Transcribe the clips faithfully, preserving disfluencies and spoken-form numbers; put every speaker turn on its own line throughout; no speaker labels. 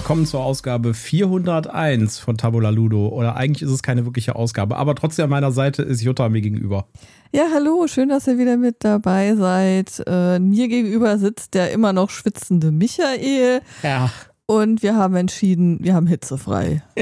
willkommen zur Ausgabe vierhunderteins von Tabula Ludo. Oder eigentlich ist es keine wirkliche Ausgabe, aber trotzdem an meiner Seite ist Jutta mir gegenüber.
Ja, hallo, schön, dass ihr wieder mit dabei seid. Äh, mir gegenüber sitzt der immer noch schwitzende Michael.
Ja.
Und wir haben entschieden, wir haben hitzefrei.
Ja,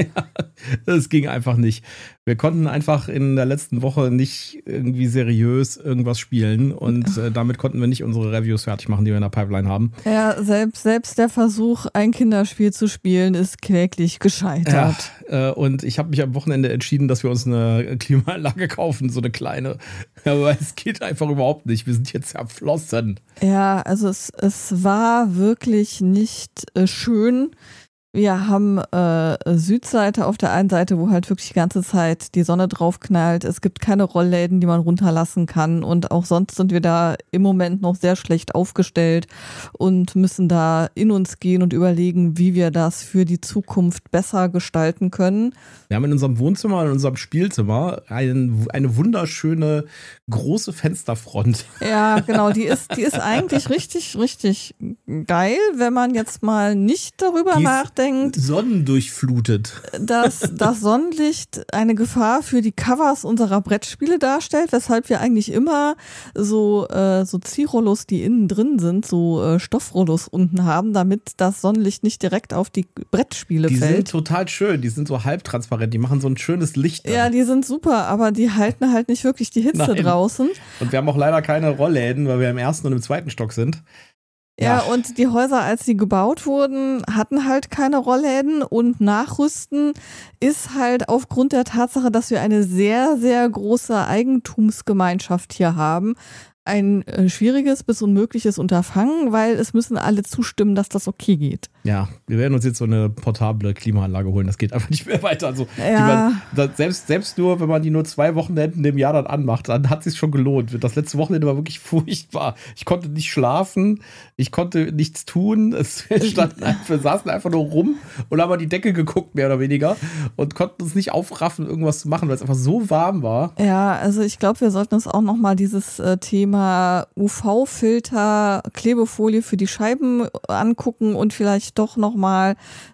das ging einfach nicht. Wir konnten einfach in der letzten Woche nicht irgendwie seriös irgendwas spielen und äh, damit konnten wir nicht unsere Reviews fertig machen, die wir in der Pipeline haben.
Ja, selbst, selbst der Versuch, ein Kinderspiel zu spielen, ist kläglich gescheitert.
Ja, äh, und ich habe mich am Wochenende entschieden, dass wir uns eine Klimaanlage kaufen, so eine kleine. Aber es geht einfach überhaupt nicht. Wir sind jetzt zerflossen.
Ja, also es, es war wirklich nicht äh, schön. Wir haben äh, Südseite auf der einen Seite, wo halt wirklich die ganze Zeit die Sonne drauf knallt. Es gibt keine Rollläden, die man runterlassen kann. Und auch sonst sind wir da im Moment noch sehr schlecht aufgestellt und müssen da in uns gehen und überlegen, wie wir das für die Zukunft besser gestalten können.
Wir haben in unserem Wohnzimmer, in unserem Spielzimmer ein, eine wunderschöne große Fensterfront.
Ja, genau. Die ist, die ist eigentlich richtig, richtig geil, wenn man jetzt mal nicht darüber
die
nachdenkt.
Sonnendurchflutet.
Dass das Sonnenlicht eine Gefahr für die Covers unserer Brettspiele darstellt, weshalb wir eigentlich immer so, äh, so Zielrollos, die innen drin sind, so äh, Stoffrollos unten haben, damit das Sonnenlicht nicht direkt auf die Brettspiele
die
fällt.
Die sind total schön, die sind so halbtransparent, die machen so ein schönes Licht.
Ja, die sind super, aber die halten halt nicht wirklich die Hitze
Nein.
draußen.
Und wir haben auch leider keine Rollläden, weil wir im ersten und im zweiten Stock sind.
Ja, ja, und die Häuser, als sie gebaut wurden, hatten halt keine Rollläden und Nachrüsten ist halt aufgrund der Tatsache, dass wir eine sehr, sehr große Eigentumsgemeinschaft hier haben, ein äh, schwieriges bis unmögliches Unterfangen, weil es müssen alle zustimmen, dass das okay geht.
Ja, wir werden uns jetzt so eine portable Klimaanlage holen. Das geht einfach nicht mehr weiter. Also
ja.
man, das, selbst, selbst nur, wenn man die nur zwei Wochenenden im Jahr dann anmacht, dann hat es sich schon gelohnt. Das letzte Wochenende war wirklich furchtbar. Ich konnte nicht schlafen, ich konnte nichts tun. Es standen einfach, wir saßen einfach nur rum und haben an die Decke geguckt, mehr oder weniger, und konnten uns nicht aufraffen, irgendwas zu machen, weil es einfach so warm war.
Ja, also ich glaube, wir sollten uns auch nochmal dieses äh, Thema U V-Filter, Klebefolie für die Scheiben angucken und vielleicht doch nochmal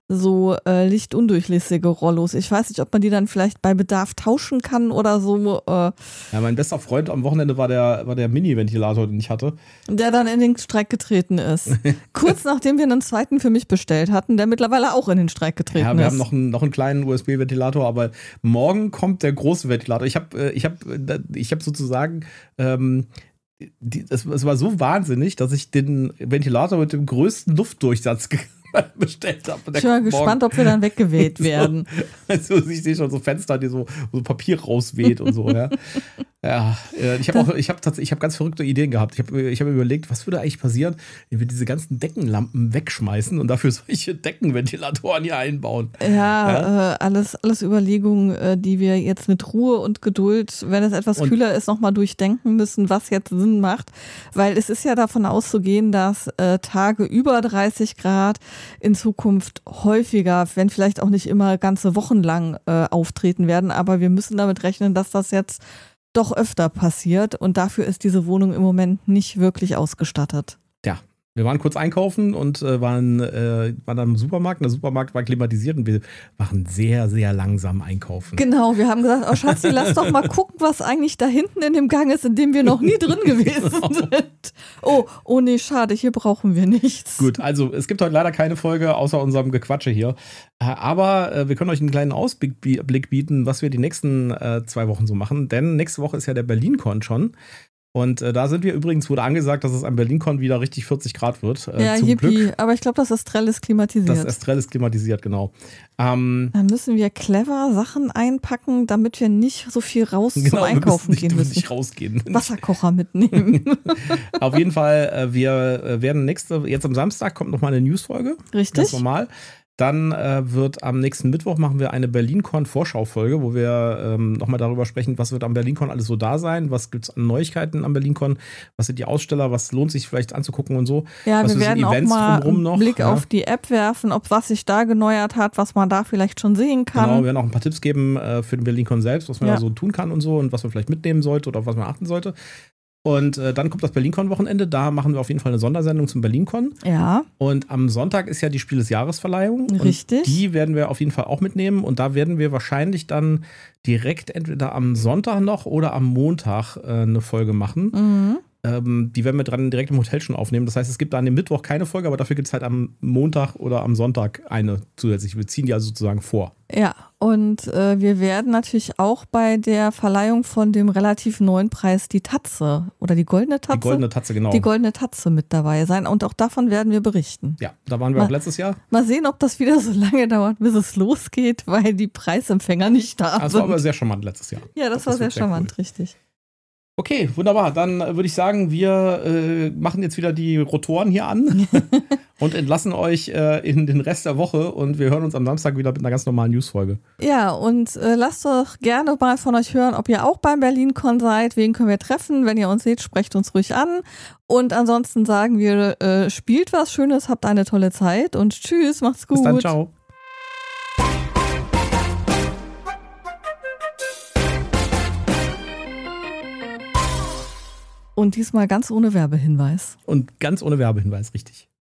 so äh, lichtundurchlässige Rollos. Ich weiß nicht, ob man die dann vielleicht bei Bedarf tauschen kann oder so. Äh.
Ja, mein bester Freund am Wochenende war der, war der Mini-Ventilator, den ich hatte.
Der dann in den Streik getreten ist. Kurz nachdem wir einen zweiten für mich bestellt hatten, der mittlerweile auch in den Streik getreten ist.
Ja, wir
ist.
haben noch einen, noch einen kleinen U S B-Ventilator, aber morgen kommt der große Ventilator. Ich habe ich hab, ich hab sozusagen ähm, Die, es, es war so wahnsinnig, dass ich den Ventilator mit dem größten Luftdurchsatz ge- bestellt habe.
Ich bin mal gespannt, ob wir dann weggeweht werden.
Also, also ich sehe schon so Fenster, die so, so Papier rausweht und so. Ja, ja ich habe auch, ich habe tatsächlich, ich habe ganz verrückte Ideen gehabt. Ich habe, ich habe überlegt, was würde eigentlich passieren, wenn wir diese ganzen Deckenlampen wegschmeißen und dafür solche Deckenventilatoren hier einbauen.
Ja, ja? Äh, alles, alles Überlegungen, äh, die wir jetzt mit Ruhe und Geduld, wenn es etwas und kühler ist, nochmal durchdenken müssen, was jetzt Sinn macht. Weil es ist ja davon auszugehen, dass äh, Tage über dreißig Grad in Zukunft häufiger, wenn vielleicht auch nicht immer ganze Wochen lang äh, auftreten werden, aber wir müssen damit rechnen, dass das jetzt doch öfter passiert und dafür ist diese Wohnung im Moment nicht wirklich ausgestattet.
Ja. Wir waren kurz einkaufen und äh, waren, äh, waren dann im Supermarkt. Und der Supermarkt war klimatisiert und wir waren sehr, sehr langsam einkaufen.
Genau, wir haben gesagt, oh Schatzi, lass doch mal gucken, was eigentlich da hinten in dem Gang ist, in dem wir noch nie drin gewesen genau. sind. Oh, oh nee, schade, hier brauchen wir nichts.
Gut, also es gibt heute leider keine Folge außer unserem Gequatsche hier. Äh, aber äh, wir können euch einen kleinen Ausblick bieten, was wir die nächsten äh, zwei Wochen so machen. Denn nächste Woche ist ja der BerlinCon schon. Und äh, da sind wir übrigens, wurde angesagt, dass es am BerlinCon wieder richtig vierzig Grad wird. Äh,
ja,
zum
yippie.
Glück.
Aber ich glaube, das Estrell ist klimatisiert.
Das Estrell ist klimatisiert, genau. Ähm,
Dann müssen wir clever Sachen einpacken, damit wir nicht so viel raus genau, zum Einkaufen
wir müssen nicht,
gehen müssen.
nicht rausgehen.
Wasserkocher mitnehmen.
Auf jeden Fall, äh, wir äh, werden nächste, jetzt am Samstag kommt nochmal eine Newsfolge.
Richtig.
Ganz normal. Dann äh, wird am nächsten Mittwoch machen wir eine BerlinCon-Vorschaufolge, wo wir ähm, nochmal darüber sprechen, was wird am BerlinCon alles so da sein, was gibt es an Neuigkeiten am BerlinCon, was sind die Aussteller, was lohnt sich vielleicht anzugucken und so.
Ja,
was
wir werden auch mal einen
noch,
Blick
ja.
auf die App werfen, ob was sich da geneuert hat, was man da vielleicht schon sehen kann.
Genau, wir werden auch ein paar Tipps geben äh, für den BerlinCon selbst, was man
ja.
da so tun kann und so und was man vielleicht mitnehmen sollte oder auf was man achten sollte. Und äh, dann kommt das BerlinCon-Wochenende. Da machen wir auf jeden Fall eine Sondersendung zum BerlinCon.
Ja.
Und am Sonntag ist ja die Spiel des Jahresverleihung.
Richtig.
Und die werden wir auf jeden Fall auch mitnehmen. Und da werden wir wahrscheinlich dann direkt entweder am Sonntag noch oder am Montag äh, eine Folge machen.
Mhm.
Ähm, die werden wir dran direkt im Hotel schon aufnehmen. Das heißt, es gibt da an dem Mittwoch keine Folge, aber dafür gibt es halt am Montag oder am Sonntag eine zusätzliche. Wir ziehen die also sozusagen vor.
Ja, und äh, wir werden natürlich auch bei der Verleihung von dem relativ neuen Preis die Tatze oder die goldene Tatze.
Die goldene Tatze, genau.
Die goldene Tatze mit dabei sein. Und auch davon werden wir berichten.
Ja, da waren wir mal, auch letztes Jahr.
Mal sehen, ob das wieder so lange dauert, bis es losgeht, weil die Preisempfänger nicht da sind.
Das war aber sehr charmant letztes Jahr.
Ja, das, das war sehr charmant, sehr cool. Richtig.
Okay, wunderbar. Dann würde ich sagen, wir äh, machen jetzt wieder die Rotoren hier an und entlassen euch äh, in den Rest der Woche und wir hören uns am Samstag wieder mit einer ganz normalen Newsfolge.
Ja, und äh, lasst doch gerne mal von euch hören, ob ihr auch beim BerlinCon seid. Wen können wir treffen? Wenn ihr uns seht, sprecht uns ruhig an. Und ansonsten sagen wir, äh, spielt was Schönes, habt eine tolle Zeit und tschüss, macht's gut.
Bis dann, ciao.
Und diesmal ganz ohne Werbehinweis.
Und ganz ohne Werbehinweis, richtig.